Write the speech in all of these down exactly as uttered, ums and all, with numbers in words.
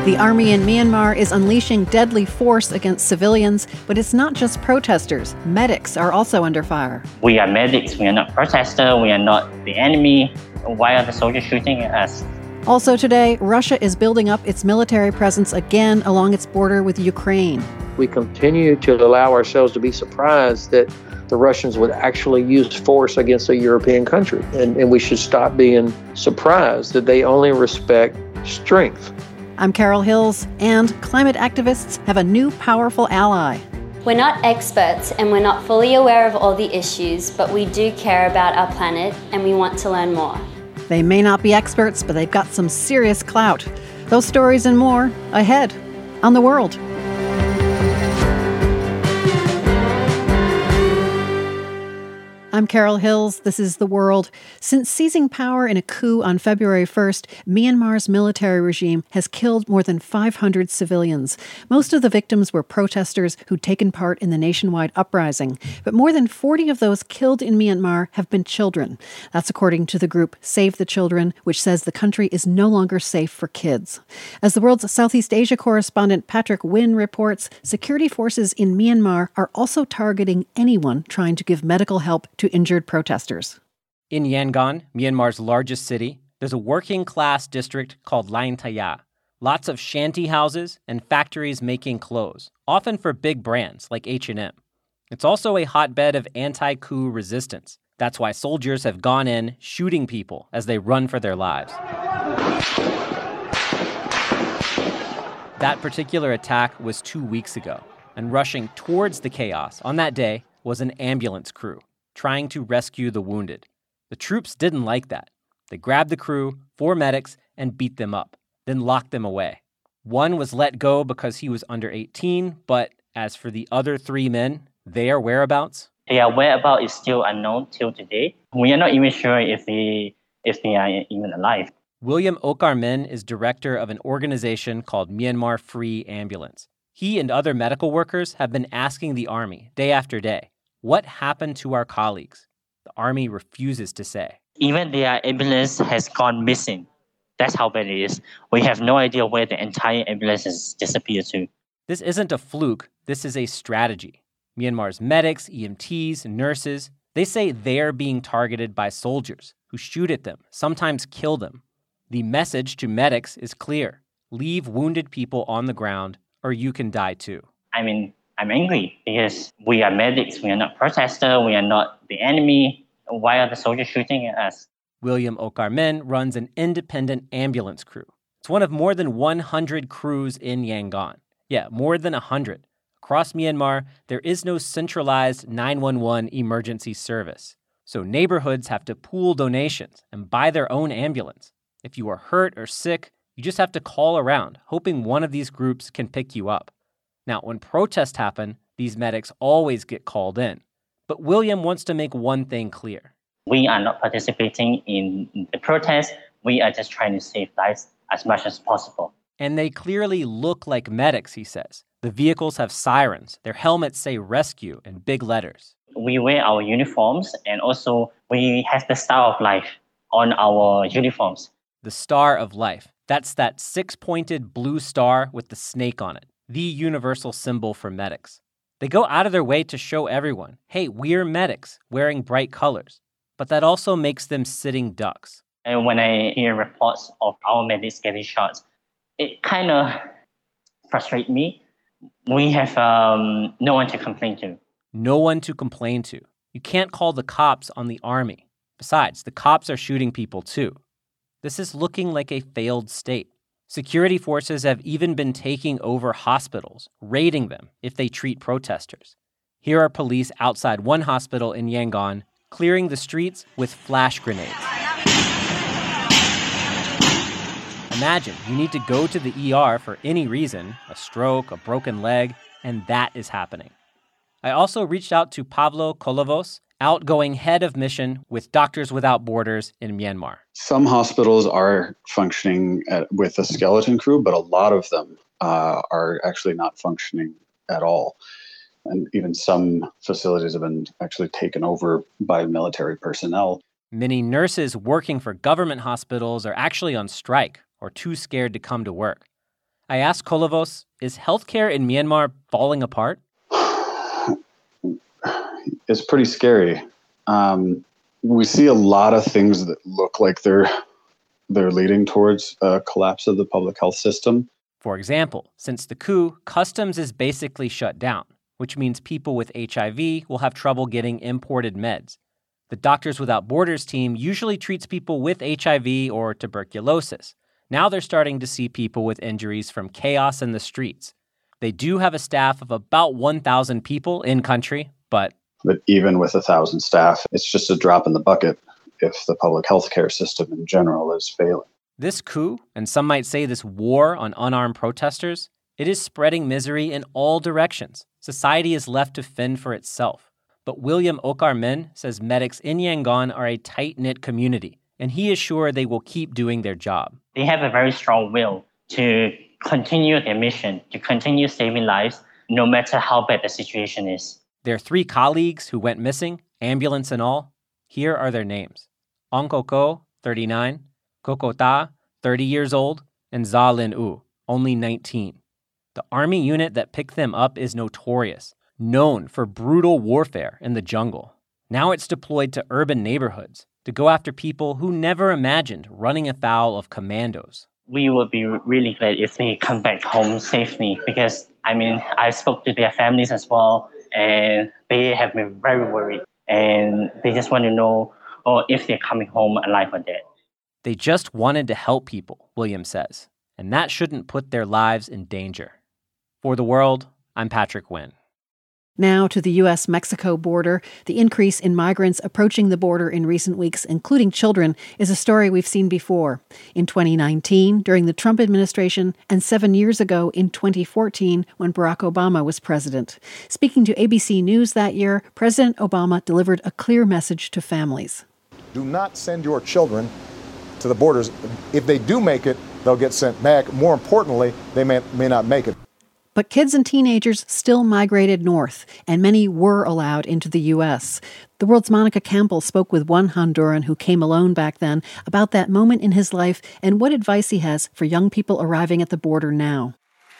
The army in Myanmar is unleashing deadly force against civilians, but it's not just protesters. Medics are also under fire. We are medics. We are not protesters. We are not the enemy. Why are the soldiers shooting at us? Also today, Russia is building up its military presence again along its border with Ukraine. We continue to allow ourselves to be surprised that the Russians would actually use force against a European country. And, and we should stop being surprised that they only respect strength. I'm Carol Hills, and climate activists have a new powerful ally. We're not experts and we're not fully aware of all the issues, but we do care about our planet and we want to learn more. They may not be experts, but they've got some serious clout. Those stories and more ahead on The World. I'm Carol Hills. This is The World. Since seizing power in a coup on February first, Myanmar's military regime has killed more than five hundred civilians. Most of the victims were protesters who'd taken part in the nationwide uprising. But more than forty of those killed in Myanmar have been children. That's according to the group Save the Children, which says the country is no longer safe for kids. As The World's Southeast Asia correspondent Patrick Wynn reports, security forces in Myanmar are also targeting anyone trying to give medical help to injured protesters. In Yangon, Myanmar's largest city, there's a working-class district called Laing Thaya. Lots of shanty houses and factories making clothes, often for big brands like H and M. It's also a hotbed of anti-coup resistance. That's why soldiers have gone in shooting people as they run for their lives. That particular attack was two weeks ago, and rushing towards the chaos on that day was an ambulance crew trying to rescue the wounded. The troops didn't like that. They grabbed the crew, four medics, and beat them up, then locked them away. One was let go because he was under eighteen, but as for the other three men, their whereabouts? Their whereabouts is still unknown till today. We are not even sure if they, if they are even alive. William Okar-Min is director of an organization called Myanmar Free Ambulance. He and other medical workers have been asking the army day after day, what happened to our colleagues? The army refuses to say. Even their ambulance has gone missing. That's how bad it is. We have no idea where the entire ambulance has disappeared to. This isn't a fluke. This is a strategy. Myanmar's medics, E M Ts, nurses, they say they're being targeted by soldiers who shoot at them, sometimes kill them. The message to medics is clear. Leave wounded people on the ground or you can die too. I mean, I'm angry because we are medics, we are not protesters, we are not the enemy. Why are the soldiers shooting at us? William Okar-Min runs an independent ambulance crew. It's one of more than one hundred crews in Yangon. Yeah, more than one hundred. Across Myanmar, there is no centralized nine one one emergency service. So neighborhoods have to pool donations and buy their own ambulance. If you are hurt or sick, you just have to call around, hoping one of these groups can pick you up. Now, when protests happen, these medics always get called in. But William wants to make one thing clear. We are not participating in the protest. We are just trying to save lives as much as possible. And they clearly look like medics, he says. The vehicles have sirens. Their helmets say rescue in big letters. We wear our uniforms, and also we have the Star of Life on our uniforms. The Star of Life. That's that six-pointed blue star with the snake on it. The universal symbol for medics. They go out of their way to show everyone, hey, we're medics, wearing bright colors. But that also makes them sitting ducks. And when I hear reports of our medics getting shot, it kind of frustrates me. We have um, no one to complain to. No one to complain to. You can't call the cops on the army. Besides, the cops are shooting people too. This is looking like a failed state. Security forces have even been taking over hospitals, raiding them if they treat protesters. Here are police outside one hospital in Yangon, clearing the streets with flash grenades. Imagine you need to go to the E R for any reason, a stroke, a broken leg, and that is happening. I also reached out to Pavlo Kolovos, outgoing head of mission with Doctors Without Borders in Myanmar. Some hospitals are functioning at, with a skeleton crew, but a lot of them uh, are actually not functioning at all. And even some facilities have been actually taken over by military personnel. Many nurses working for government hospitals are actually on strike or too scared to come to work. I asked Kolovos, is healthcare in Myanmar falling apart? It's pretty scary. Um, we see a lot of things that look like they're they're leading towards a collapse of the public health system. For example, since the coup, customs is basically shut down, which means people with H I V will have trouble getting imported meds. The Doctors Without Borders team usually treats people with H I V or tuberculosis. Now they're starting to see people with injuries from chaos in the streets. They do have a staff of about one thousand people in country, but... But even with one thousand staff, it's just a drop in the bucket if the public health care system in general is failing. This coup, and some might say this war on unarmed protesters, it is spreading misery in all directions. Society is left to fend for itself. But William Okar Min says medics in Yangon are a tight-knit community, and he is sure they will keep doing their job. They have a very strong will to continue their mission, to continue saving lives, no matter how bad the situation is. Their three colleagues who went missing, ambulance and all, here are their names. Ong Koko, thirty-nine, Kokota, thirty years old, and Za Lin U, only nineteen. The army unit that picked them up is notorious, known for brutal warfare in the jungle. Now it's deployed to urban neighborhoods to go after people who never imagined running afoul of commandos. We would be really glad if they come back home safely because, I mean, I spoke to their families as well, and they have been very worried, and they just want to know oh, if they're coming home alive or dead. They just wanted to help people, William says, and that shouldn't put their lives in danger. For The World, I'm Patrick Wynn. Now to the U S Mexico border. The increase in migrants approaching the border in recent weeks, including children, is a story we've seen before. In twenty nineteen, during the Trump administration, and seven years ago in twenty fourteen, when Barack Obama was president. Speaking to A B C News that year, President Obama delivered a clear message to families. Do not send your children to the borders. If they do make it, they'll get sent back. More importantly, they may, may not make it. But kids and teenagers still migrated north, and many were allowed into the U S. The World's Monica Campbell spoke with one Honduran who came alone back then about that moment in his life and what advice he has for young people arriving at the border now.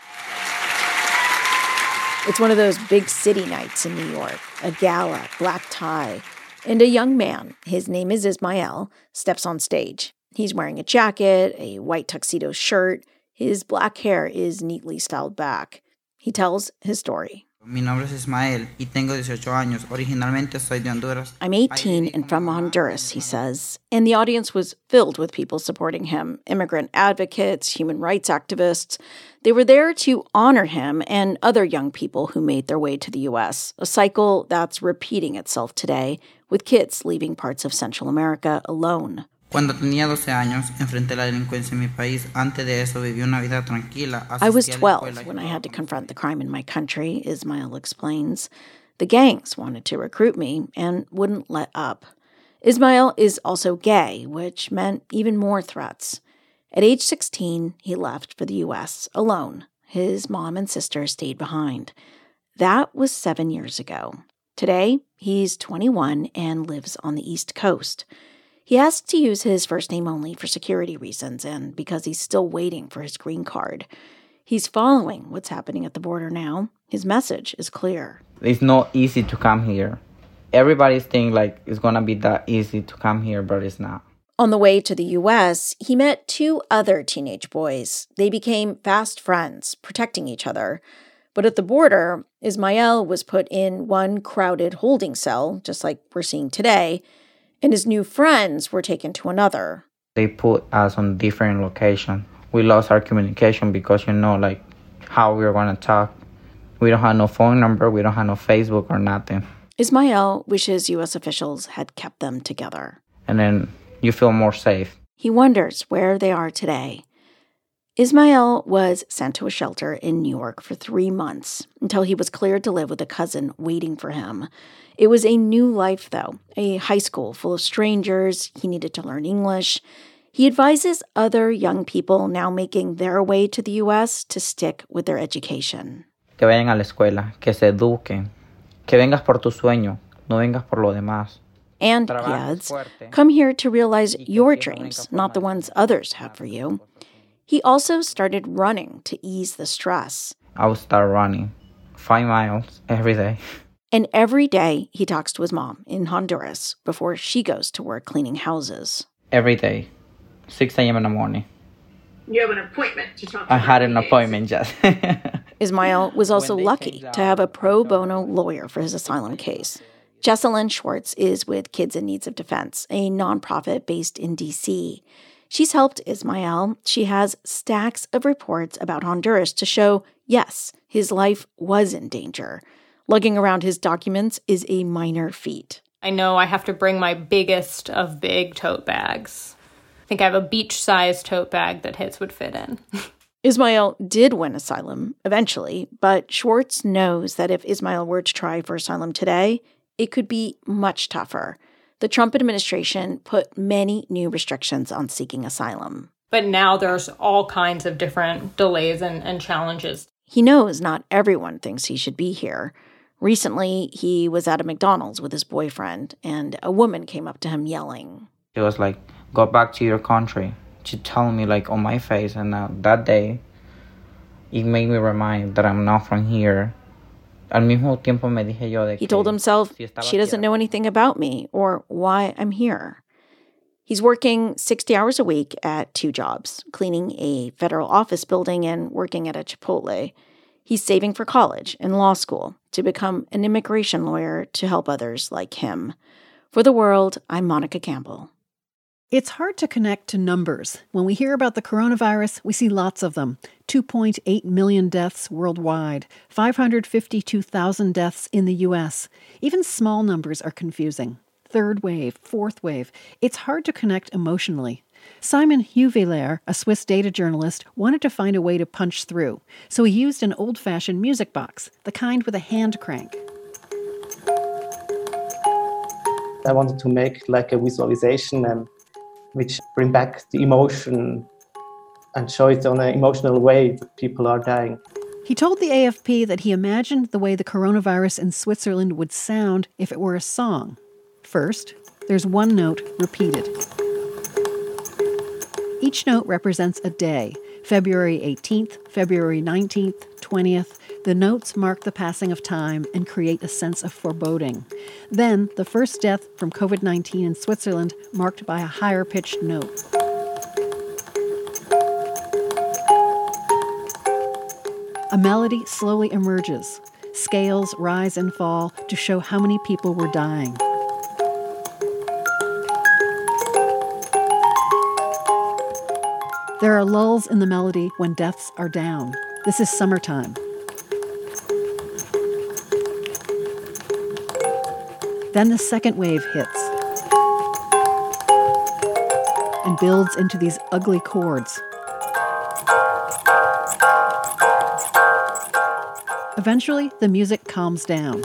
It's one of those big city nights in New York, a gala, black tie, and a young man, his name is Ismael, steps on stage. He's wearing a jacket, a white tuxedo shirt. His black hair is neatly styled back. He tells his story. Mi nombre es Ismael y tengo dieciocho años. Originalmente soy de Honduras. I'm eighteen and from Honduras, he says. And the audience was filled with people supporting him, immigrant advocates, human rights activists. They were there to honor him and other young people who made their way to the U S, a cycle that's repeating itself today, with kids leaving parts of Central America alone. Cuando tenía doce años, enfrenté la delincuencia en mi país. Antes de eso, viví una vida tranquila. I was twelve when I had to confront the crime in my country, Ismael explains. The gangs wanted to recruit me and wouldn't let up. Ismael is also gay, which meant even more threats. At age sixteen, he left for the U S alone. His mom and sister stayed behind. That was seven years ago. Today, he's twenty-one and lives on the East Coast. He asked to use his first name only for security reasons and because he's still waiting for his green card. He's following what's happening at the border now. His message is clear. It's not easy to come here. Everybody's thinking like it's going to be that easy to come here, but it's not. On the way to the U S, he met two other teenage boys. They became fast friends, protecting each other. But at the border, Ismael was put in one crowded holding cell, just like we're seeing today, and his new friends were taken to another. They put us on different locations. We lost our communication because, you know, like how we were going to talk. We don't have no phone number. We don't have no Facebook or nothing. Ismael wishes U S officials had kept them together. And then you feel more safe. He wonders where they are today. Ismael was sent to a shelter in New York for three months until he was cleared to live with a cousin waiting for him. It was a new life, though, a high school full of strangers. He needed to learn English. He advises other young people now making their way to the U S to stick with their education. Que vayan a la escuela, que se eduquen, que vengas por tu sueño, no vengas por lo demás. And, he adds, come here to realize your dreams, not the ones others have for you. He also started running to ease the stress. I would start running five miles every day. And every day he talks to his mom in Honduras before she goes to work cleaning houses. Every day, six a.m. in the morning. You have an appointment to talk to I had an appointment, just. Ismael was also lucky to have a pro bono lawyer for his asylum case. Jessalyn Schwartz is with Kids in Needs of Defense, a nonprofit based in D C. She's helped Ismael. She has stacks of reports about Honduras to show, yes, his life was in danger. Lugging around his documents is a minor feat. I know I have to bring my biggest of big tote bags. I think I have a beach-sized tote bag that his would fit in. Ismael did win asylum eventually, but Schwartz knows that if Ismael were to try for asylum today, it could be much tougher. The Trump administration put many new restrictions on seeking asylum. But now there's all kinds of different delays and, and challenges. He knows not everyone thinks he should be here. Recently, he was at a McDonald's with his boyfriend, and a woman came up to him yelling. She was like, go back to your country. She told me like on my face, and uh, that day, it made me remind that I'm not from here. Al mismo tiempo me dije yo de he told himself, she doesn't know anything about me or why I'm here. He's working sixty hours a week at two jobs, cleaning a federal office building and working at a Chipotle. He's saving for college and law school to become an immigration lawyer to help others like him. For The World, I'm Monica Campbell. It's hard to connect to numbers. When we hear about the coronavirus, we see lots of them. two point eight million deaths worldwide, five hundred fifty-two thousand deaths in the U S. Even small numbers are confusing. Third wave, fourth wave. It's hard to connect emotionally. Simon Huvelair, a Swiss data journalist, wanted to find a way to punch through. So he used an old-fashioned music box, the kind with a hand crank. I wanted to make like a visualization um, which bring back the emotion and show it on an emotional way that people are dying. He told the A F P that he imagined the way the coronavirus in Switzerland would sound if it were a song. First, there's one note repeated. Each note represents a day, February eighteenth, February nineteenth, twentieth. The notes mark the passing of time and create a sense of foreboding. Then, the first death from covid nineteen in Switzerland, marked by a higher-pitched note. A melody slowly emerges. Scales rise and fall to show how many people were dying. There are lulls in the melody when deaths are down. This is summertime. Then the second wave hits and builds into these ugly chords. Eventually, the music calms down.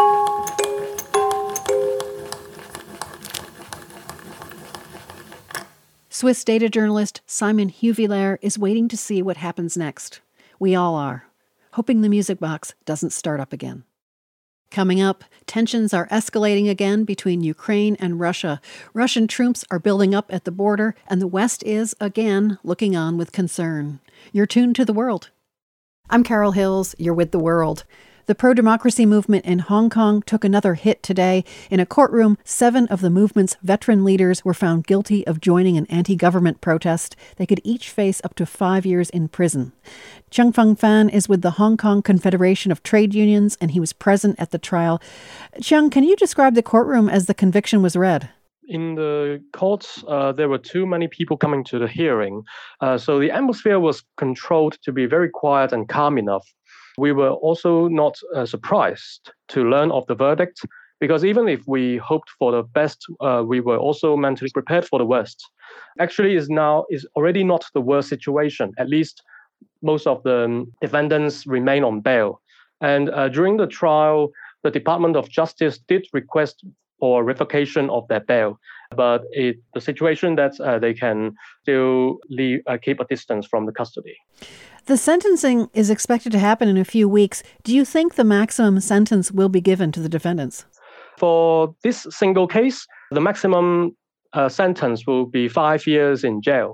Swiss data journalist Simon Huvelair is waiting to see what happens next. We all are, hoping the music box doesn't start up again. Coming up, tensions are escalating again between Ukraine and Russia. Russian troops are building up at the border, and the West is, again, looking on with concern. You're tuned to The World. I'm Carol Hills. You're with The World. The pro-democracy movement in Hong Kong took another hit today. In a courtroom, seven of the movement's veteran leaders were found guilty of joining an anti-government protest. They could each face up to five years in prison. Chung Fung Fan is with the Hong Kong Confederation of Trade Unions, and he was present at the trial. Chung, can you describe the courtroom as the conviction was read? In the courts, uh, there were too many people coming to the hearing. Uh, so the atmosphere was controlled to be very quiet and calm enough. We were also not uh, surprised to learn of the verdict, because even if we hoped for the best, uh, we were also mentally prepared for the worst. Actually, is now is already not the worst situation. At least most of the defendants remain on bail. And uh, during the trial, the Department of Justice did request for revocation of their bail, but it, the situation that uh, they can still leave, uh, keep a distance from the custody. The sentencing is expected to happen in a few weeks. Do you think the maximum sentence will be given to the defendants? For this single case, the maximum uh, sentence will be five years in jail.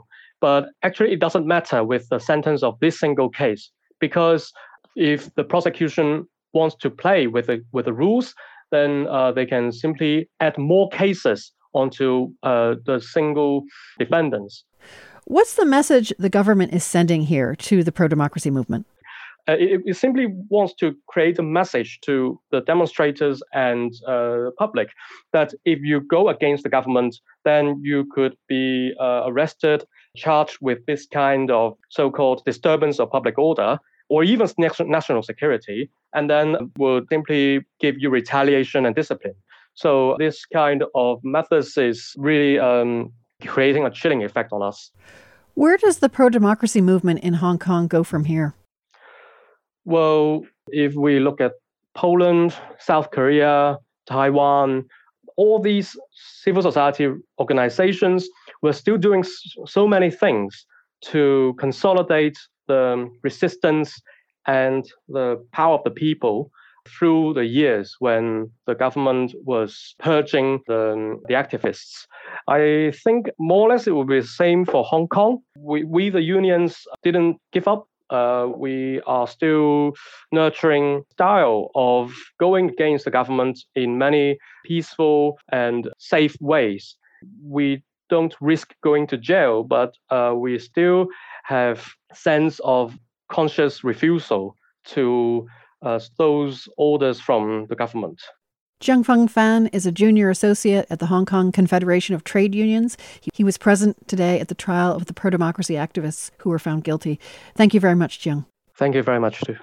But actually, it doesn't matter with the sentence of this single case, because if the prosecution wants to play with the, with the rules, then uh, they can simply add more cases onto uh, the single defendants. What's the message the government is sending here to the pro-democracy movement? Uh, it, it simply wants to create a message to the demonstrators and uh, public that if you go against the government, then you could be uh, arrested, charged with this kind of so-called disturbance of public order, or even national security, and then will simply give you retaliation and discipline. So this kind of methods is really um, creating a chilling effect on us. Where does the pro-democracy movement in Hong Kong go from here? Well, if we look at Poland, South Korea, Taiwan, all these civil society organizations were still doing so many things to consolidate the resistance and the power of the people through the years when the government was purging the, the activists. I think more or less it will be the same for Hong Kong. We, we the unions, didn't give up. Uh, we are still nurturing style of going against the government in many peaceful and safe ways. We don't risk going to jail, but uh, we still have sense of conscious refusal to uh, those orders from the government. Jiang Feng Fan is a junior associate at the Hong Kong Confederation of Trade Unions. He was present today at the trial of the pro-democracy activists who were found guilty. Thank you very much, Jiang. Thank you very much, too.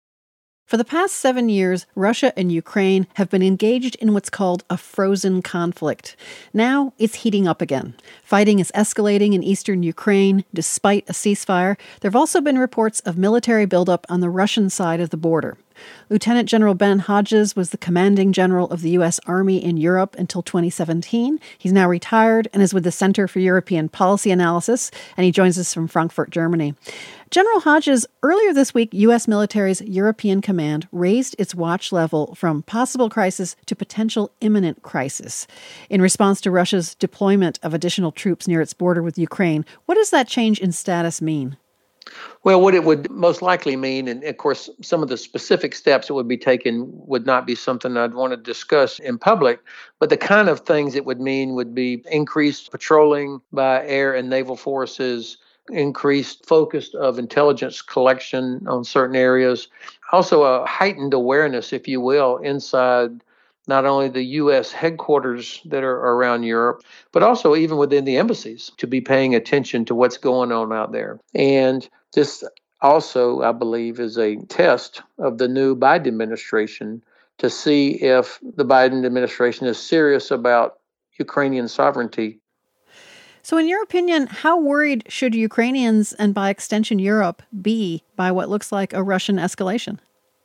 For the past seven years, Russia and Ukraine have been engaged in what's called a frozen conflict. Now it's heating up again. Fighting is escalating in eastern Ukraine despite a ceasefire. There have also been reports of military buildup on the Russian side of the border. Lieutenant General Ben Hodges was the commanding general of the U S Army in Europe until twenty seventeen. He's now retired and is with the Center for European Policy Analysis, and he joins us from Frankfurt, Germany. General Hodges, earlier this week, U S military's European Command raised its watch level from possible crisis to potential imminent crisis. In response to Russia's deployment of additional troops near its border with Ukraine, what does that change in status mean? Well, what it would most likely mean, and of course, some of the specific steps that would be taken would not be something I'd want to discuss in public, but the kind of things it would mean would be increased patrolling by air and naval forces, increased focus of intelligence collection on certain areas, also a heightened awareness, if you will, inside not only the U S headquarters that are around Europe, but also even within the embassies to be paying attention to what's going on out there. And this also, I believe, is a test of the new Biden administration to see if the Biden administration is serious about Ukrainian sovereignty. So in your opinion, how worried should Ukrainians and by extension Europe be by what looks like a Russian escalation?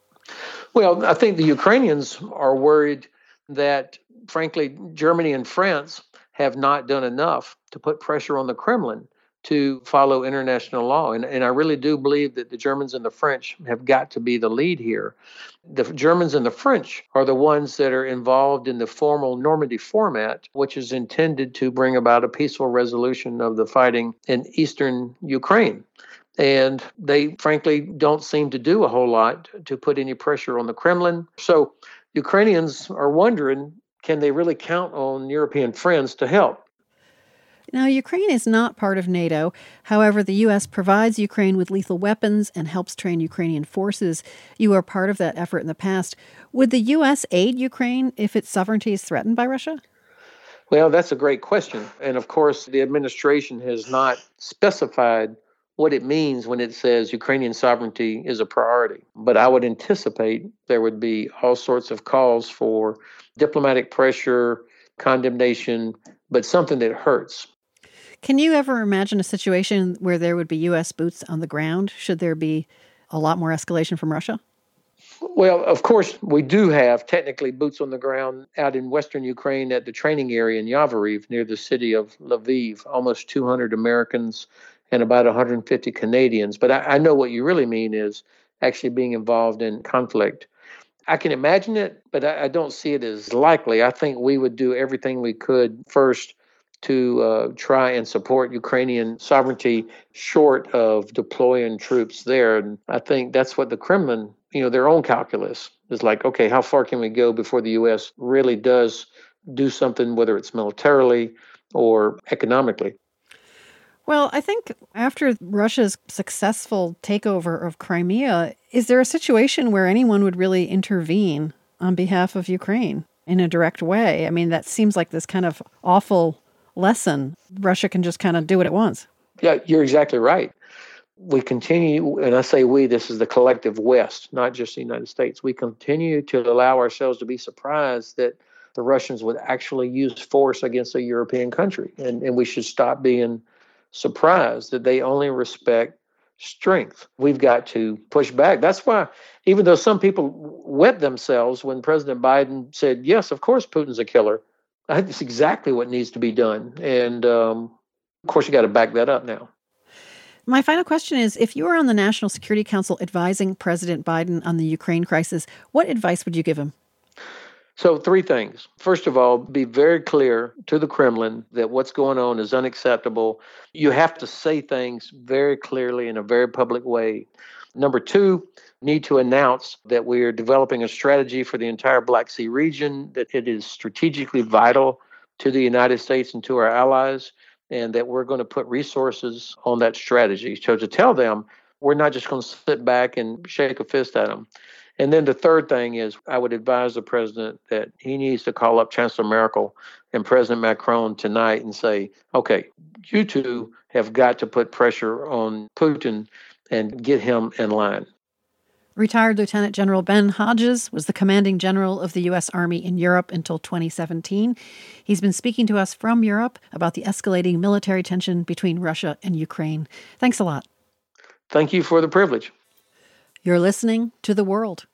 Well, I think the Ukrainians are worried that, frankly, Germany and France have not done enough to put pressure on the Kremlin to follow international law. And, and I really do believe that the Germans and the French have got to be the lead here. The Germans and the French are the ones that are involved in the formal Normandy format, which is intended to bring about a peaceful resolution of the fighting in eastern Ukraine. And they, frankly, don't seem to do a whole lot to put any pressure on the Kremlin. So Ukrainians are wondering, can they really count on European friends to help? Now, Ukraine is not part of NATO. However, the U S provides Ukraine with lethal weapons and helps train Ukrainian forces. You were part of that effort in the past. Would the U S aid Ukraine if its sovereignty is threatened by Russia? Well, that's a great question. And of course, the administration has not specified what it means when it says Ukrainian sovereignty is a priority. But I would anticipate there would be all sorts of calls for diplomatic pressure, condemnation, but something that hurts. Can you ever imagine a situation where there would be U S boots on the ground? Should there be a lot more escalation from Russia? Well, of course, we do have technically boots on the ground out in western Ukraine at the training area in Yavoriv near the city of Lviv, almost two hundred Americans and about one hundred fifty Canadians. But I, I know what you really mean is actually being involved in conflict. I can imagine it, but I, I don't see it as likely. I think we would do everything we could first to uh, try and support Ukrainian sovereignty short of deploying troops there. And I think that's what the Kremlin, you know, their own calculus is like, okay, how far can we go before the U S really does do something, whether it's militarily or economically? Well, I think after Russia's successful takeover of Crimea, is there a situation where anyone would really intervene on behalf of Ukraine in a direct way? I mean, that seems like this kind of awful lesson. Russia can just kind of do what it wants. Yeah, you're exactly right. We continue, and I say we, this is the collective West, not just the United States. We continue to allow ourselves to be surprised that the Russians would actually use force against a European country. And, and we should stop being surprised that they only respect strength. We've got to push back. That's why, even though some people wet themselves when President Biden said, yes, of course, Putin's a killer, that's exactly what needs to be done. And um, of course, you got to back that up now. My final question is, if you were on the National Security Council advising President Biden on the Ukraine crisis, what advice would you give him? So three things. First of all, be very clear to the Kremlin that what's going on is unacceptable. You have to say things very clearly in a very public way. Number two, need to announce that we are developing a strategy for the entire Black Sea region, that it is strategically vital to the United States and to our allies, and that we're going to put resources on that strategy. So to tell them, we're not just going to sit back and shake a fist at them. And then the third thing is, I would advise the president that he needs to call up Chancellor Merkel and President Macron tonight and say, okay, you two have got to put pressure on Putin and get him in line. Retired Lieutenant General Ben Hodges was the commanding general of the U S Army in Europe until twenty seventeen. He's been speaking to us from Europe about the escalating military tension between Russia and Ukraine. Thanks a lot. Thank you for the privilege. You're listening to The World.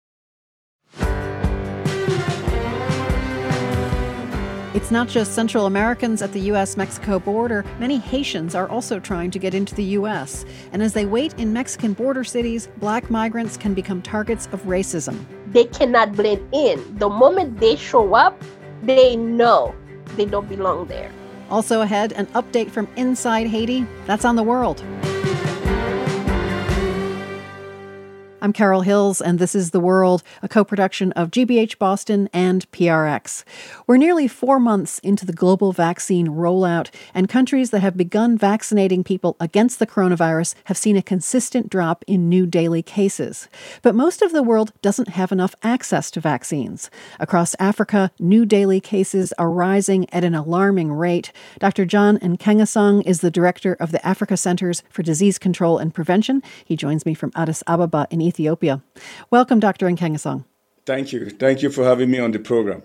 It's not just Central Americans at the U S Mexico border. Many Haitians are also trying to get into the U S. And as they wait in Mexican border cities, Black migrants can become targets of racism. They cannot blend in. The moment they show up, they know they don't belong there. Also ahead, an update from inside Haiti. That's on The World. I'm Carol Hills, and this is The World, a co-production of G B H Boston and P R X. We're nearly four months into the global vaccine rollout, and countries that have begun vaccinating people against the coronavirus have seen a consistent drop in new daily cases. But most of the world doesn't have enough access to vaccines. Across Africa, new daily cases are rising at an alarming rate. Doctor John Nkengasong is the director of the Africa Centers for Disease Control and Prevention. He joins me from Addis Ababa in Ethiopia. Ethiopia. Welcome, Doctor Nkengasong. Thank you. Thank you for having me on the program.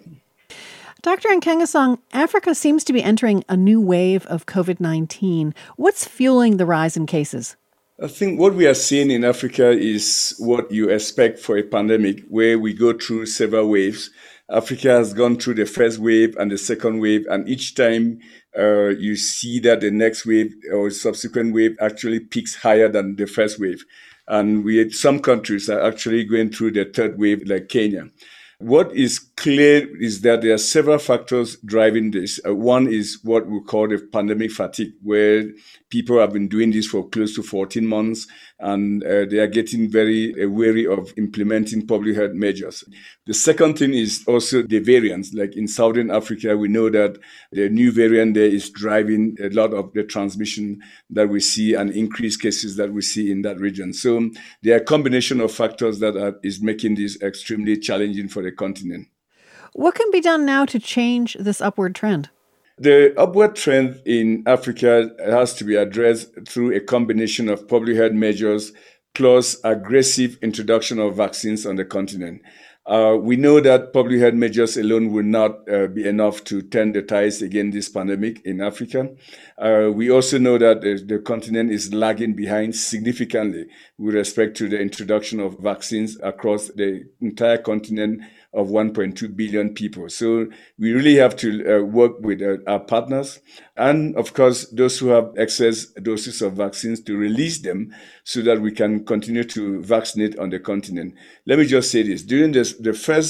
Doctor Nkengasong, Africa seems to be entering a new wave of COVID nineteen. What's fueling the rise in cases? I think what we are seeing in Africa is what you expect for a pandemic, where we go through several waves. Africa has gone through the first wave and the second wave, and each time uh, you see that the next wave or subsequent wave actually peaks higher than the first wave. And we had some countries are actually going through the third wave, like Kenya. What is clear is that there are several factors driving this. Uh, one is what we call the pandemic fatigue, where people have been doing this for close to fourteen months, and uh, they are getting very uh, wary of implementing public health measures. The second thing is also the variants. Like in Southern Africa, we know that the new variant there is driving a lot of the transmission that we see and increased cases that we see in that region. So there are a combination of factors that are, is making this extremely challenging for the continent. What can be done now to change this upward trend? The upward trend in Africa has to be addressed through a combination of public health measures plus aggressive introduction of vaccines on the continent. Uh, we know that public health measures alone will not uh, be enough to turn the tides against this pandemic in Africa. Uh, we also know that the, the continent is lagging behind significantly with respect to the introduction of vaccines across the entire continent of one point two billion people. So we really have to uh, work with uh, our partners and, of course, those who have excess doses of vaccines to release them so that we can continue to vaccinate on the continent. Let me just say this. During this, the first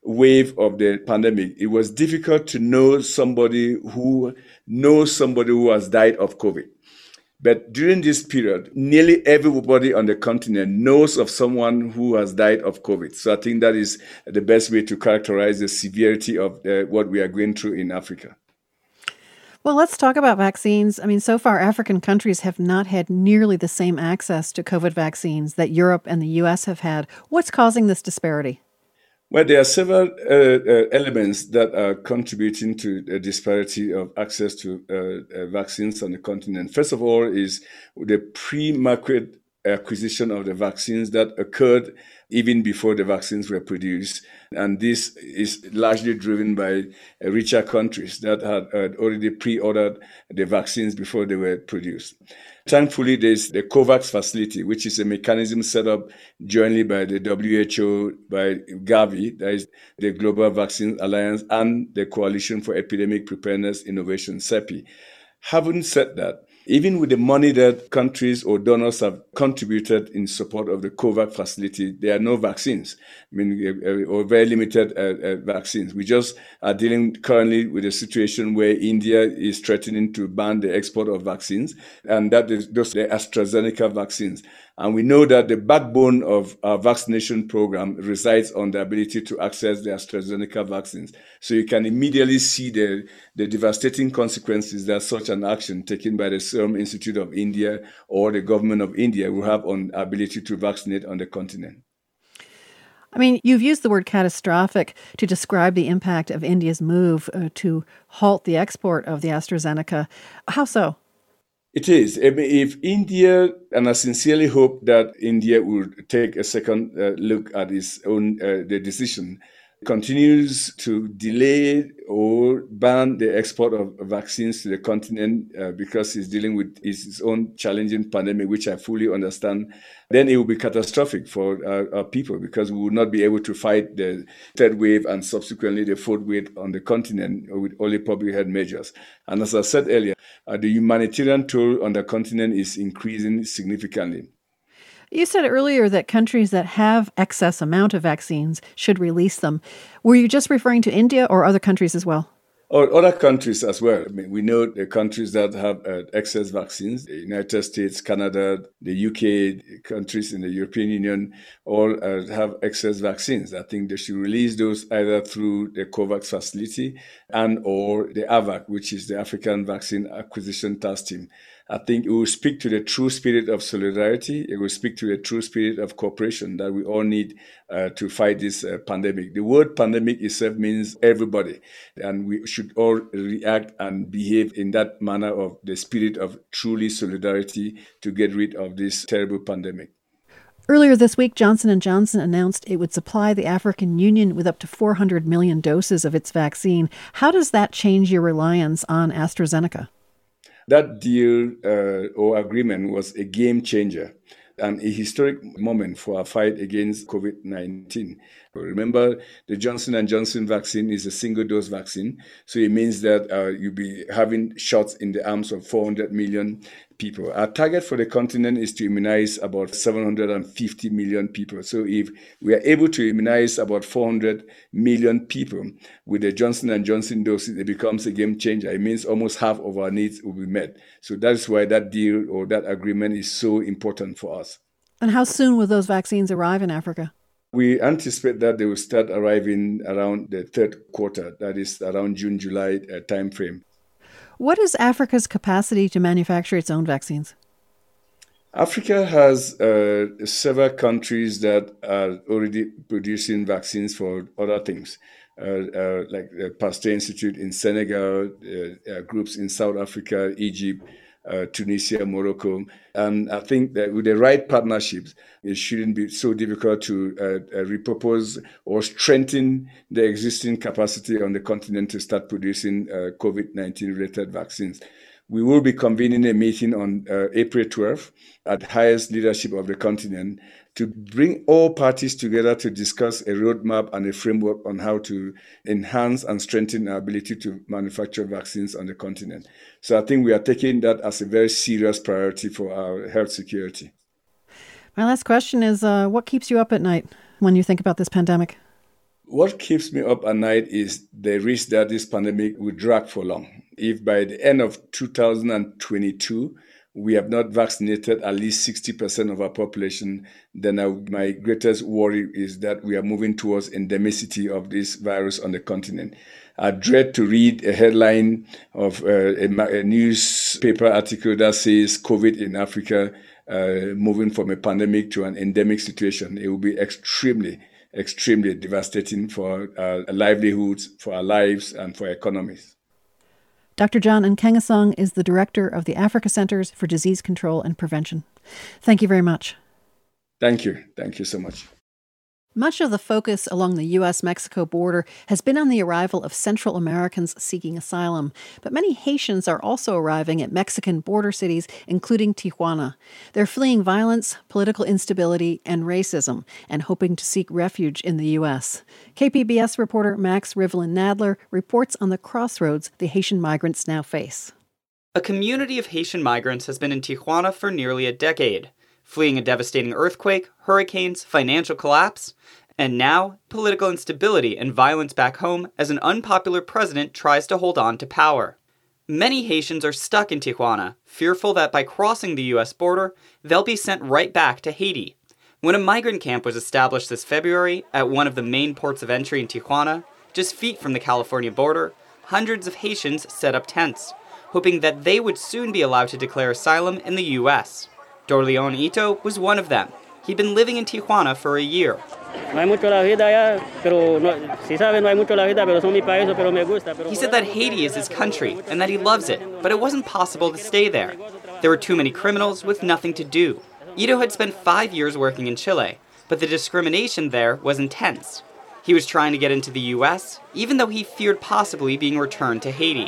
wave of the pandemic, it was difficult to know somebody who knows somebody who has died of COVID. But during this period, nearly everybody on the continent knows of someone who has died of COVID. So I think that is the best way to characterize the severity of uh, what we are going through in Africa. Well, let's talk about vaccines. I mean, so far, African countries have not had nearly the same access to COVID vaccines that Europe and the U S have had. What's causing this disparity? Well, there are several uh, uh, elements that are contributing to the disparity of access to uh, uh, vaccines on the continent. First of all is the pre-market acquisition of the vaccines that occurred even before the vaccines were produced. And this is largely driven by uh, richer countries that had, had already pre-ordered the vaccines before they were produced. Thankfully, there's the COVAX facility, which is a mechanism set up jointly by the W H O, by Gavi, that is the Global Vaccine Alliance, and the Coalition for Epidemic Preparedness Innovation, CEPI. Having said that, even with the money that countries or donors have contributed in support of the COVAX facility, there are no vaccines, I mean, uh, or very limited uh, uh, vaccines. We just are dealing currently with a situation where India is threatening to ban the export of vaccines, and that is those the AstraZeneca vaccines. And we know that the backbone of our vaccination program resides on the ability to access the AstraZeneca vaccines. So you can immediately see the, the devastating consequences that such an action taken by the Serum Institute of India or the government of India will have on our ability to vaccinate on the continent. I mean, you've used the word catastrophic to describe the impact of India's move uh, to halt the export of the AstraZeneca. How so? It is. If India, and I sincerely hope that India will take a second uh, look at its own uh, the decision, continues to delay or ban the export of vaccines to the continent uh, because it's dealing with its own challenging pandemic, which I fully understand, then it will be catastrophic for our, our people because we will not be able to fight the third wave and subsequently the fourth wave on the continent with only public health measures. And as I said earlier, uh, the humanitarian toll on the continent is increasing significantly. You said earlier that countries that have excess amount of vaccines should release them. Were you just referring to India or other countries as well? Or other countries as well. I mean, we know the countries that have uh, excess vaccines, the United States, Canada, the U K, the countries in the European Union, all uh, have excess vaccines. I think they should release those either through the COVAX facility and or the A V A C, which is the African Vaccine Acquisition Task Team. I think it will speak to the true spirit of solidarity. It will speak to the true spirit of cooperation that we all need uh, to fight this uh, pandemic. The word pandemic itself means everybody, and we should all react and behave in that manner of the spirit of truly solidarity to get rid of this terrible pandemic. Earlier this week, Johnson and Johnson announced it would supply the African Union with up to four hundred million doses of its vaccine. How does that change your reliance on AstraZeneca? That deal uh, or agreement was a game changer and a historic moment for our fight against COVID nineteen. Remember, the Johnson and Johnson vaccine is a single-dose vaccine, so it means that uh, you'll be having shots in the arms of four hundred million people. Our target for the continent is to immunize about seven hundred fifty million people. So if we are able to immunize about four hundred million people with the Johnson and Johnson doses, it becomes a game changer. It means almost half of our needs will be met. So that's why that deal or that agreement is so important for us. And how soon will those vaccines arrive in Africa? We anticipate that they will start arriving around the third quarter, that is around June, July uh, timeframe. What is Africa's capacity to manufacture its own vaccines? Africa has uh, several countries that are already producing vaccines for other things, uh, uh, like the Pasteur Institute in Senegal, uh, uh, groups in South Africa, Egypt, uh, Tunisia, Morocco. And I think that with the right partnerships, it shouldn't be so difficult to uh, uh, repurpose or strengthen the existing capacity on the continent to start producing uh, COVID nineteen related vaccines. We will be convening a meeting on uh, April twelfth at the highest leadership of the continent to bring all parties together to discuss a roadmap and a framework on how to enhance and strengthen our ability to manufacture vaccines on the continent. So I think we are taking that as a very serious priority for our health security. My last question is, uh, what keeps you up at night when you think about this pandemic? What keeps me up at night is the risk that this pandemic will drag for long. If by the end of two thousand twenty-two, we have not vaccinated at least sixty percent of our population, then I, my greatest worry is that we are moving towards endemicity of this virus on the continent. I dread to read a headline of uh, a, a newspaper article that says COVID in Africa uh, moving from a pandemic to an endemic situation. It will be extremely, extremely devastating for our livelihoods, for our lives, and for our economies. Doctor John Nkengasong is the director of the Africa Centers for Disease Control and Prevention. Thank you very much. Thank you. Thank you so much. Much of the focus along the U S Mexico border has been on the arrival of Central Americans seeking asylum, but many Haitians are also arriving at Mexican border cities, including Tijuana. They're fleeing violence, political instability, and racism, and hoping to seek refuge in the U S. K P B S reporter Max Rivlin-Nadler reports on the crossroads the Haitian migrants now face. A community of Haitian migrants has been in Tijuana for nearly a decade, fleeing a devastating earthquake, hurricanes, financial collapse, and now political instability and violence back home as an unpopular president tries to hold on to power. Many Haitians are stuck in Tijuana, fearful that by crossing the U S border, they'll be sent right back to Haiti. When a migrant camp was established this February at one of the main ports of entry in Tijuana, just feet from the California border, hundreds of Haitians set up tents, hoping that they would soon be allowed to declare asylum in the U S. Dorleon Ito was one of them. He'd been living in Tijuana for a year. He said that Haiti is his country and that he loves it, but it wasn't possible to stay there. There were too many criminals with nothing to do. Ito had spent five years working in Chile, but the discrimination there was intense. He was trying to get into the U S, even though he feared possibly being returned to Haiti.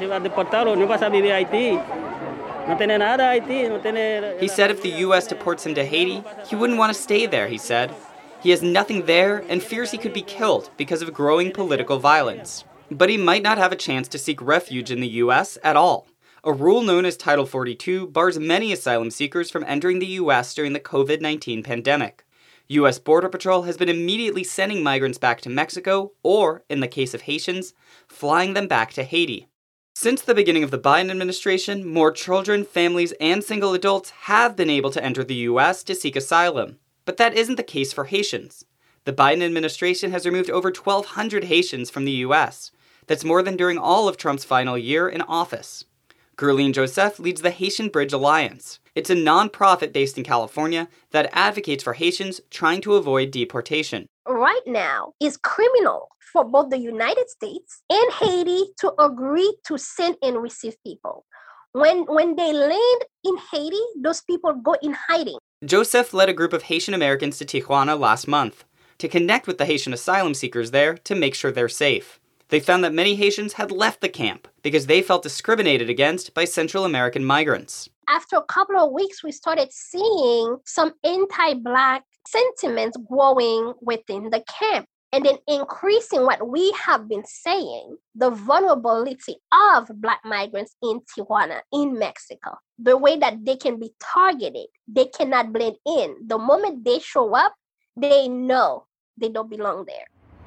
He said if the U S deports him to Haiti, he wouldn't want to stay there, he said. He has nothing there and fears he could be killed because of growing political violence. But he might not have a chance to seek refuge in the U S at all. A rule known as Title forty-two bars many asylum seekers from entering the U S during the COVID nineteen pandemic. U S Border Patrol has been immediately sending migrants back to Mexico or, in the case of Haitians, flying them back to Haiti. Since the beginning of the Biden administration, more children, families, and single adults have been able to enter the U S to seek asylum. But that isn't the case for Haitians. The Biden administration has removed over twelve hundred Haitians from the U S. That's more than during all of Trump's final year in office. Guerline Joseph leads the Haitian Bridge Alliance. It's a nonprofit based in California that advocates for Haitians trying to avoid deportation. Right now, it's criminal for both the United States and Haiti to agree to send and receive people. When, when they land in Haiti, those people go in hiding. Joseph led a group of Haitian Americans to Tijuana last month to connect with the Haitian asylum seekers there to make sure they're safe. They found that many Haitians had left the camp because they felt discriminated against by Central American migrants. After a couple of weeks, we started seeing some anti-Black sentiments growing within the camp and then increasing what we have been saying, the vulnerability of Black migrants in Tijuana, in Mexico, the way that they can be targeted, they cannot blend in. The moment they show up, they know they don't belong there.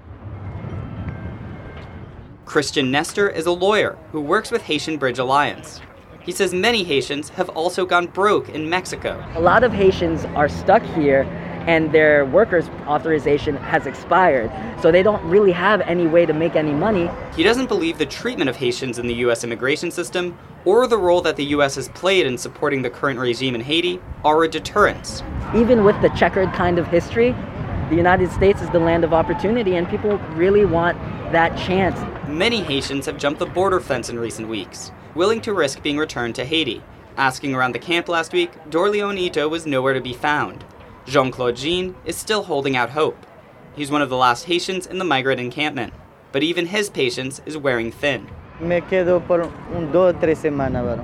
Christian Nestor is a lawyer who works with Haitian Bridge Alliance. He says many Haitians have also gone broke in Mexico. A lot of Haitians are stuck here and their workers' authorization has expired, so they don't really have any way to make any money. He doesn't believe the treatment of Haitians in the U S immigration system or the role that the U S has played in supporting the current regime in Haiti are a deterrence. Even with the checkered kind of history, the United States is the land of opportunity and people really want that chance. Many Haitians have jumped the border fence in recent weeks, willing to risk being returned to Haiti. Asking around the camp last week, Dorleon Ito was nowhere to be found. Jean-Claude Jean is still holding out hope. He's one of the last Haitians in the migrant encampment, but even his patience is wearing thin. Me quedo por un dos tres semanas,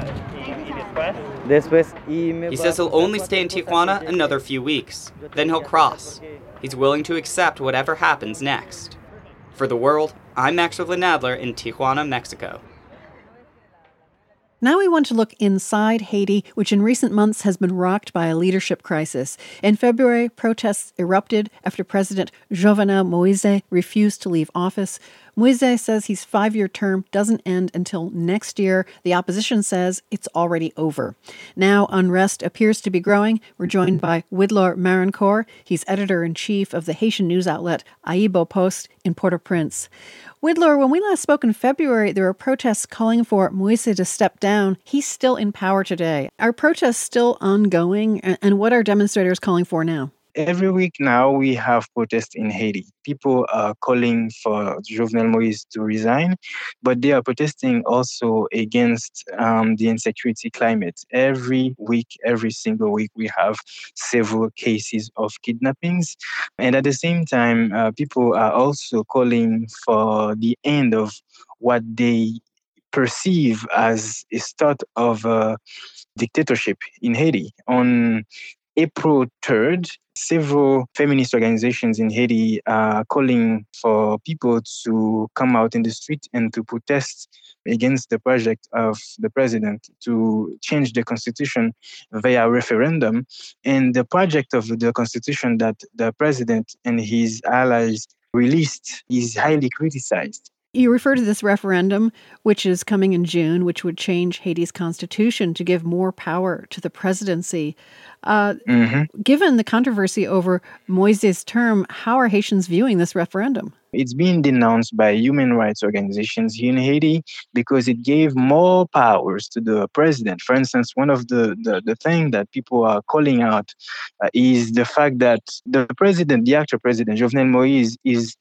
He says he'll only stay in Tijuana another few weeks. Then he'll cross. He's willing to accept whatever happens next. For The World, I'm Max Rivlin-Nadler in Tijuana, Mexico. Now we want to look inside Haiti, which in recent months has been rocked by a leadership crisis. In February, protests erupted after President Jovenel Moïse refused to leave office. Moïse says his five-year term doesn't end until next year. The opposition says it's already over. Now unrest appears to be growing. We're joined by Widlor Marancourt. He's editor-in-chief of the Haitian news outlet Aibo Post in Port-au-Prince. Widlor, when we last spoke in February, there were protests calling for Moïse to step down. He's still in power today. Are protests still ongoing? And what are demonstrators calling for now? Every week now, we have protests in Haiti. People are calling for Jovenel Moïse to resign, but they are protesting also against um, the insecurity climate. Every week, every single week, we have several cases of kidnappings. And at the same time, uh, people are also calling for the end of what they perceive as a start of a dictatorship in Haiti. On April third, several feminist organizations in Haiti are calling for people to come out in the street and to protest against the project of the president to change the constitution via referendum. And the project of the constitution that the president and his allies released is highly criticized. You refer to this referendum, which is coming in June, which would change Haiti's constitution to give more power to the presidency. Uh, mm-hmm. Given the controversy over Moïse's term, how are Haitians viewing this referendum? It's being denounced by human rights organizations here in Haiti because it gave more powers to the president. For instance, one of the, the, the things that people are calling out uh, is the fact that the president, the actual president, Jovenel Moïse, is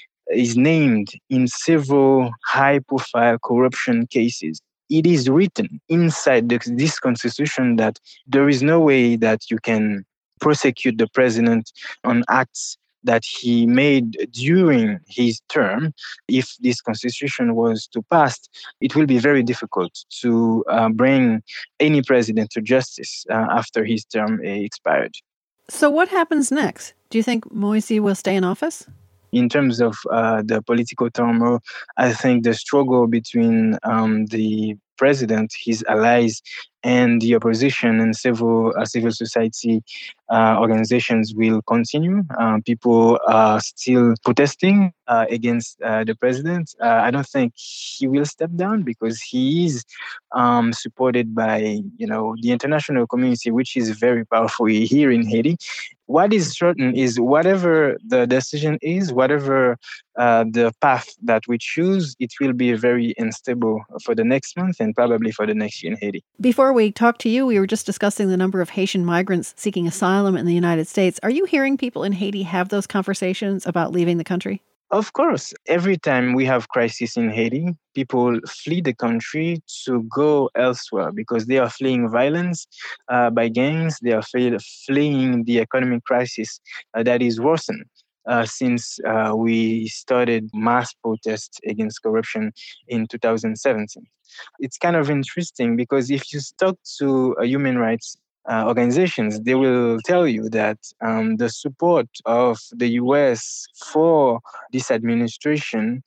is named in several high-profile corruption cases. It is written inside the, this constitution that there is no way that you can prosecute the president on acts that he made during his term. If this constitution was to pass, it will be very difficult to uh, bring any president to justice uh, after his term uh, expired. So what happens next? Do you think Moïse will stay in office? In terms of uh, the political turmoil, I think the struggle between um, the president, his allies, and the opposition and several uh, civil society uh, organizations will continue. Uh, people are still protesting uh, against uh, the president. Uh, I don't think he will step down because he is um, supported by, you know, the international community, which is very powerful here in Haiti. What is certain is whatever the decision is, whatever uh, the path that we choose, it will be very unstable for the next month and probably for the next year in Haiti. Before we talked to you, we were just discussing the number of Haitian migrants seeking asylum in the United States. Are you hearing people in Haiti have those conversations about leaving the country? Of course. Every time we have crisis in Haiti, people flee the country to go elsewhere because they are fleeing violence uh, by gangs. They are flee- fleeing the economic crisis uh, that is worsened uh, since uh, we started mass protests against corruption in two thousand seventeen. It's kind of interesting because if you talk to uh, human rights Uh, organizations, they will tell you that um, the support of the U S for this administration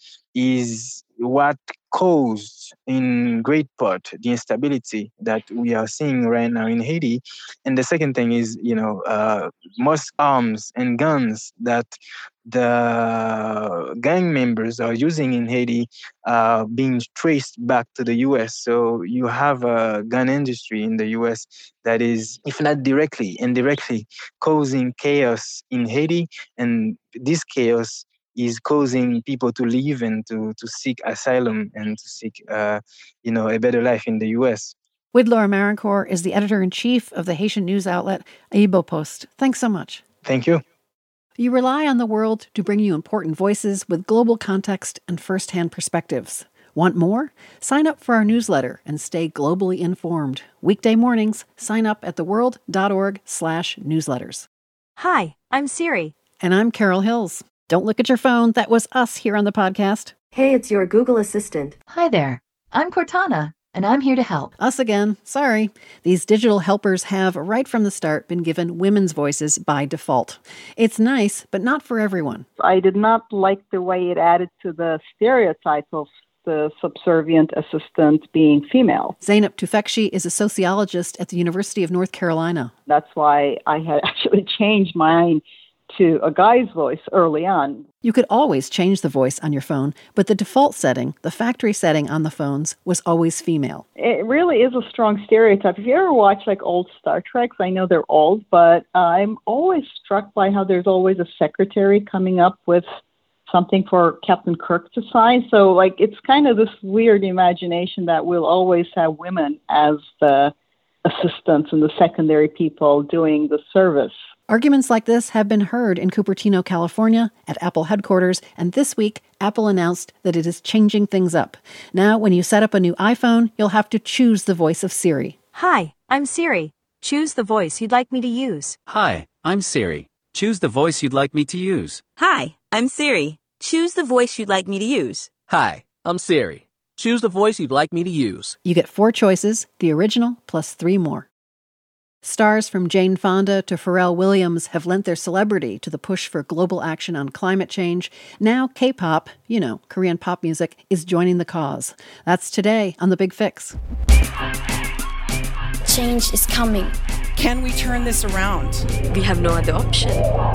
is what caused, in great part, the instability that we are seeing right now in Haiti. And the second thing is, you know, uh, most arms and guns that the gang members are using in Haiti are being traced back to the U S. So you have a gun industry in the U S that is, if not directly, indirectly causing chaos in Haiti. And this chaos is causing people to leave and to, to seek asylum and to seek, uh, you know, a better life in the U S. Widlor Marancourt is the editor-in-chief of the Haitian news outlet Aibo Post. Thanks so much. Thank you. You rely on the world to bring you important voices with global context and first-hand perspectives. Want more? Sign up for our newsletter and stay globally informed. Weekday mornings, sign up at theworld.org slash newsletters. Hi, I'm Siri. And I'm Carol Hills. Don't look at your phone. That was us here on the podcast. Hey, it's your Google Assistant. Hi there. I'm Cortana, and I'm here to help. Us again. Sorry. These digital helpers have, right from the start, been given women's voices by default. It's nice, but not for everyone. I did not like the way it added to the stereotype of the subservient assistant being female. Zeynep Tufekci is a sociologist at the University of North Carolina. That's why I had actually changed mine to a guy's voice early on. You could always change the voice on your phone, but the default setting, the factory setting on the phones, was always female. It really is a strong stereotype. If you ever watch like old Star Treks, I know they're old, but I'm always struck by how there's always a secretary coming up with something for Captain Kirk to sign. So like it's kind of this weird imagination that we'll always have women as the assistants and the secondary people doing the service. Arguments like this have been heard in Cupertino, California, at Apple headquarters, and this week, Apple announced that it is changing things up. Now, when you set up a new iPhone, you'll have to choose the voice of Siri. Hi, I'm Siri. Choose the voice you'd like me to use. Hi, I'm Siri. Choose the voice you'd like me to use. Hi, I'm Siri. Choose the voice you'd like me to use. Hi, I'm Siri. Choose the voice you'd like me to use. You get four choices, the original plus three more. Stars from Jane Fonda to Pharrell Williams have lent their celebrity to the push for global action on climate change. Now K-pop, you know, Korean pop music, is joining the cause. That's today on The Big Fix. Change is coming. Can we turn this around? We have no other option.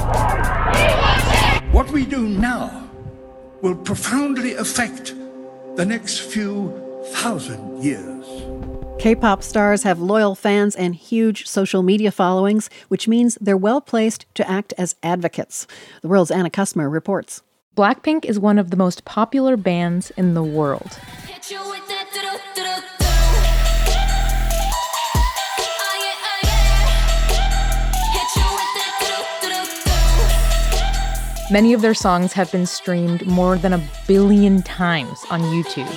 What we do now will profoundly affect the next few thousand years. K-pop stars have loyal fans and huge social media followings, which means they're well-placed to act as advocates. The World's Anna Kusmer reports. Blackpink is one of the most popular bands in the world. Many of their songs have been streamed more than a billion times on YouTube.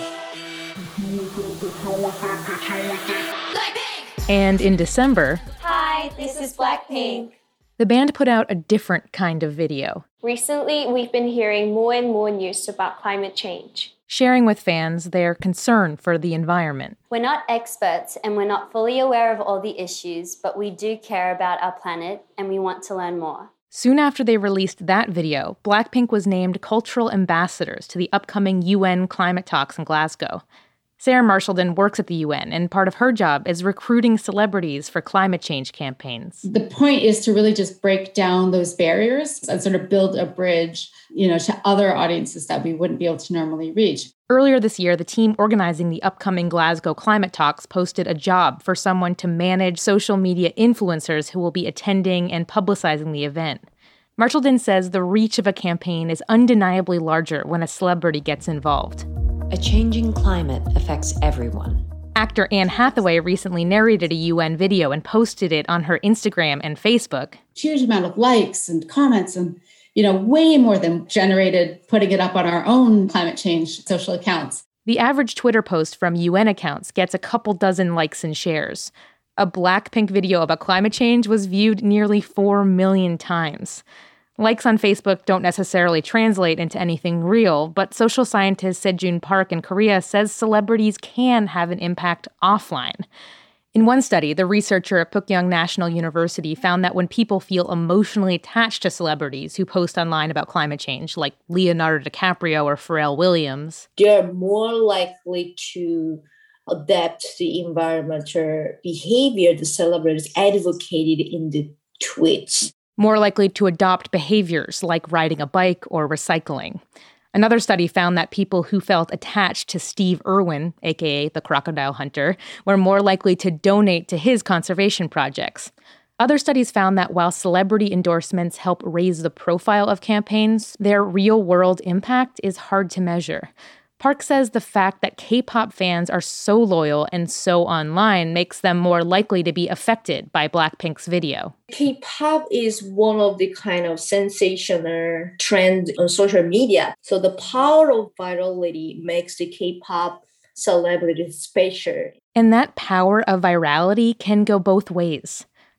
And in December, hi, this is Blackpink. The band put out a different kind of video. Recently, we've been hearing more and more news about climate change, sharing with fans their concern for the environment. We're not experts and we're not fully aware of all the issues, but we do care about our planet and we want to learn more. Soon after they released that video, Blackpink was named cultural ambassadors to the upcoming U N climate talks in Glasgow. Sarah Marshallden works at the U N, and part of her job is recruiting celebrities for climate change campaigns. The point is to really just break down those barriers and sort of build a bridge, you know, to other audiences that we wouldn't be able to normally reach. Earlier this year, the team organizing the upcoming Glasgow climate talks posted a job for someone to manage social media influencers who will be attending and publicizing the event. Marshallden says the reach of a campaign is undeniably larger when a celebrity gets involved. A changing climate affects everyone. Actor Anne Hathaway recently narrated a U N video and posted it on her Instagram and Facebook. Huge amount of likes and comments and, you know, way more than generated putting it up on our own climate change social accounts. The average Twitter post from U N accounts gets a couple dozen likes and shares. A Blackpink video about climate change was viewed nearly four million times. Likes on Facebook don't necessarily translate into anything real, but social scientist Sejun Park in Korea says celebrities can have an impact offline. In one study, the researcher at Pukyong National University found that when people feel emotionally attached to celebrities who post online about climate change, like Leonardo DiCaprio or Pharrell Williams, they're more likely to adapt the environmental behavior the celebrities advocated in the tweets. More likely to adopt behaviors like riding a bike or recycling. Another study found that people who felt attached to Steve Irwin, aka the crocodile hunter, were more likely to donate to his conservation projects. Other studies found that while celebrity endorsements help raise the profile of campaigns, their real-world impact is hard to measure. Park says the fact that K-pop fans are so loyal and so online makes them more likely to be affected by Blackpink's video. K-pop is one of the kind of sensational trend on social media. So the power of virality makes the K-pop celebrity special. And that power of virality can go both ways.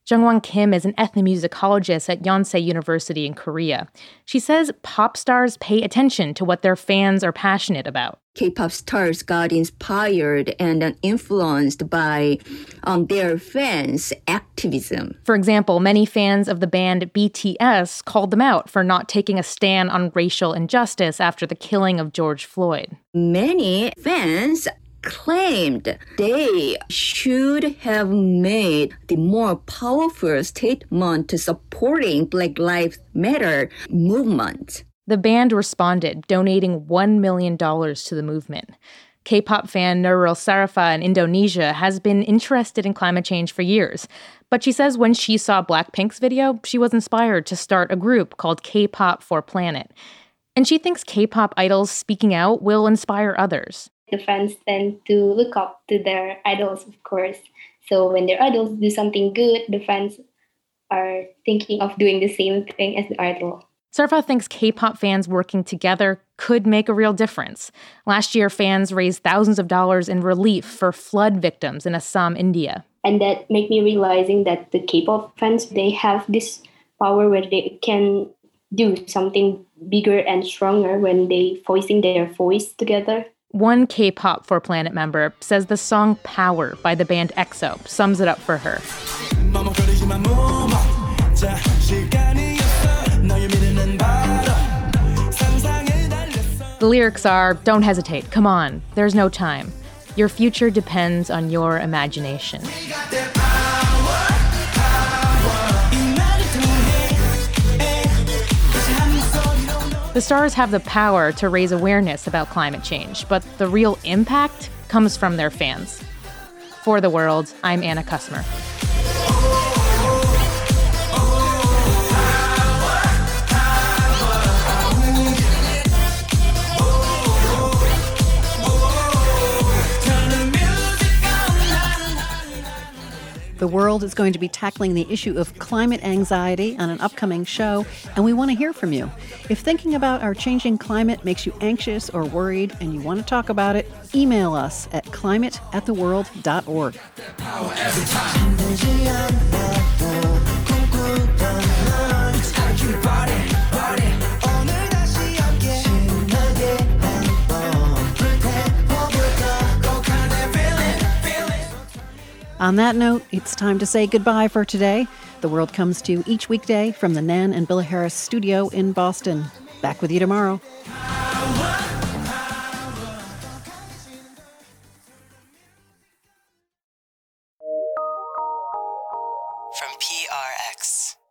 Jungwon Kim is an ethnomusicologist at Yonsei University in Korea. She says pop stars pay attention to what their fans are passionate about. K-pop stars got inspired and influenced by um, their fans' activism. For example, many fans of the band B T S called them out for not taking a stand on racial injustice after the killing of George Floyd. Many fans claimed they should have made the more powerful statement supporting Black Lives Matter movement. The band responded, donating one million dollars to the movement. K-pop fan Nurul Sarafa in Indonesia has been interested in climate change for years, but she says when she saw Blackpink's video, she was inspired to start a group called K-pop for Planet. And she thinks K-pop idols speaking out will inspire others. The fans tend to look up to their idols, of course. So when their idols do something good, the fans are thinking of doing the same thing as the idol. Sarfa thinks K-pop fans working together could make a real difference. Last year, fans raised thousands of dollars in relief for flood victims in Assam, India. And that made me realizing that the K-pop fans, they have this power where they can do something bigger and stronger when they voicing their voice together. One K-pop for Planet member says the song Power by the band EXO sums it up for her. The lyrics are, don't hesitate, come on, there's no time. Your future depends on your imagination. The stars have the power to raise awareness about climate change, but the real impact comes from their fans. For The World, I'm Anna Kusmer. The World is going to be tackling the issue of climate anxiety on an upcoming show, and we want to hear from you. If thinking about our changing climate makes you anxious or worried and you want to talk about it, email us at climate at the world dot org. On that note, it's time to say goodbye for today. The World comes to you each weekday from the Nan and Billa Harris studio in Boston. Back with you tomorrow. From P R X.